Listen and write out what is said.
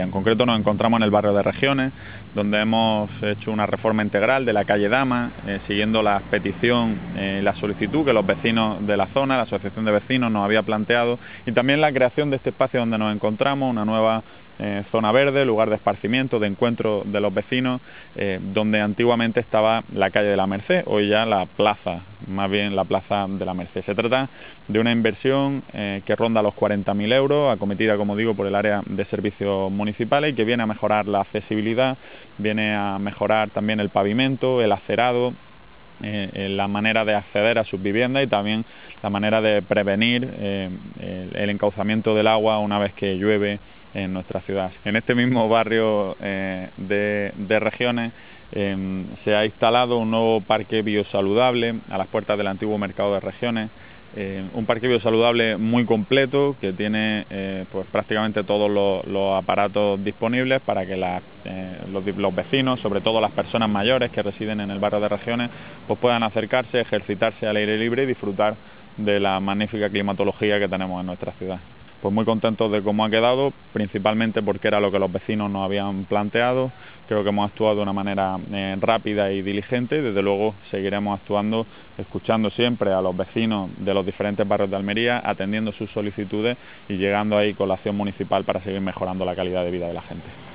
En concreto nos encontramos en el barrio de Regiones, donde hemos hecho una reforma integral de la calle Dama, siguiendo la petición y la solicitud que los vecinos de la zona, la asociación de vecinos, nos había planteado, y también la creación de este espacio donde nos encontramos, una nueva zona verde, lugar de esparcimiento, de encuentro de los vecinos, donde antiguamente estaba la calle de la Merced, hoy ya la plaza, más bien la plaza de la Merced. Se trata de una inversión que ronda los 40.000 euros, acometida, como digo, por el área de servicios municipales, y que viene a mejorar la accesibilidad, viene a mejorar también el pavimento, el acerado, la manera de acceder a sus viviendas y también la manera de prevenir el encauzamiento del agua una vez que llueve en nuestra ciudad. En este mismo barrio de Regiones se ha instalado un nuevo parque biosaludable a las puertas del antiguo mercado de Regiones. Un parque biosaludable muy completo que tiene pues prácticamente todos los aparatos disponibles para que los vecinos, sobre todo las personas mayores que residen en el barrio de Regiones, pues puedan acercarse, ejercitarse al aire libre y disfrutar de la magnífica climatología que tenemos en nuestra ciudad. Pues muy contentos de cómo ha quedado, principalmente porque era lo que los vecinos nos habían planteado. Creo que hemos actuado de una manera rápida y diligente, y desde luego seguiremos actuando, escuchando siempre a los vecinos de los diferentes barrios de Almería, atendiendo sus solicitudes y llegando ahí con la acción municipal para seguir mejorando la calidad de vida de la gente.